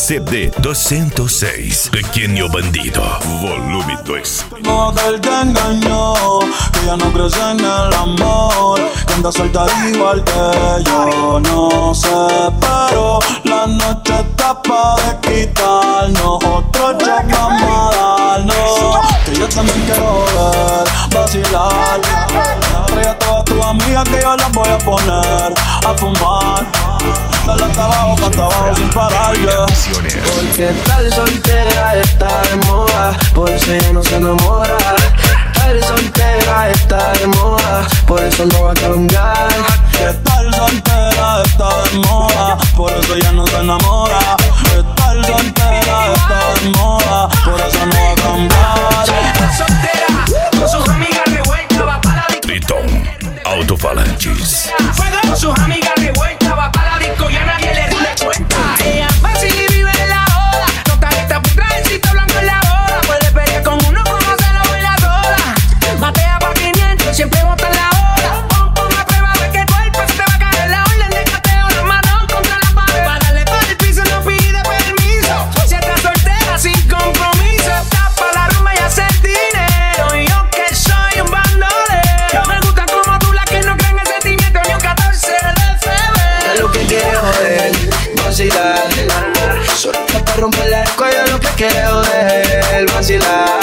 CD 206, Pequeño Bandido, volume 2. No del que engañó, que ya no crece en el amor, que anda suelta igual que yo. No sé, pero la noche está pa' de quitarnos, otro cheque vamos a darnos. Que yo también quiero ver, vacilar. Trae a todas tus amigas que yo las voy a poner a fumar. Dale hasta abajo sin parar, yeah. Porque tal soltera está de moda, por eso ella no se enamora. Tal soltera está de moda, por eso no va a cambiar. Que tal soltera está de moda, por eso ella no se enamora. Que tal soltera está de moda, por eso no va a cambiar. Está soltera, con sus amigas revueltas, va para la disco. Tritón, Autofalanges. Juega con sus amigas revueltas, va para la disco, ya nadie le rinde cuenta. Ella fácil y vive en la boda, no está lista por trajecito blanco en la boda. Puede pelear con uno como se lo en la sola. Batea pa' 500, siempre bota en la hora. Pon a prueba de que el cuerpo se te va a caer. La orden de cateo, la mano contra la pared. Para darle para el piso no pide permiso. Si estás soltera sin compromiso, tapa la rumba y hacer dinero. Y yo que soy un bandolero, me gusta como tú, la que no creen en sentimiento ni un 14 de febrero. Es lo que quiere joder, vacilar. Solita para romper el cuello, lo que quiere joder, vacilar.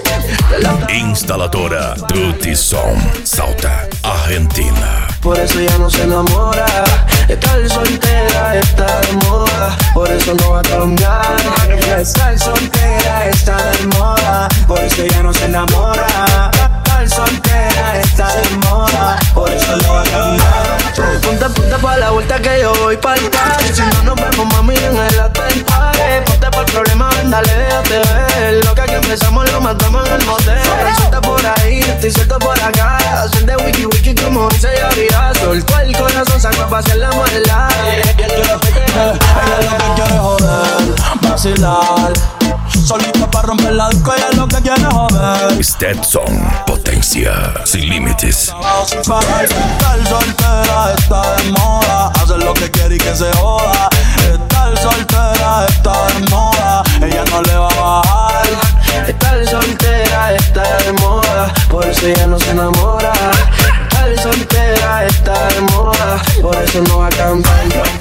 Instaladora Trutison, Salta, Argentina. Por eso ya no se enamora. Estar soltera está de moda, por eso no va a cambiar. Estar soltera está de moda, por eso ella no se enamora. Estar soltera está de moda, por eso no va a cambiar. Ponte pa' la vuelta que yo voy pa'l party. Si no nos vemos, mami, en el after party. Ponte pa'l problema, ven, dale, déjate ver. Lo que aquí empezamos lo matamos en el motel. Suelta por ahí, estoy suelto por acá. Hacer de wiki como dice Yaría. Soltó el corazón, sacó a pasear la muela. Ella es lo que quiere joder, vacilar. Solita para romper la disco, ella es lo que quiere joder. Stetson, potencia sin límites. Sin parar, estar soltera está de moda, hacer lo que quiere y que se joda. Estar soltera está de moda, ella no le va a bajar. Estar soltera está de moda, por eso ella no se enamora. Estar soltera está de moda, por eso no va a cambiar.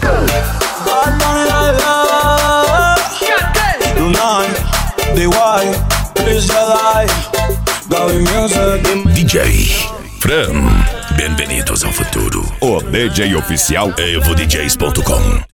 Tonight, DY, Chris Jedi, Gaby Music. DJ Fran, bem-vindos ao futuro. O DJ oficial EvoDJs.com.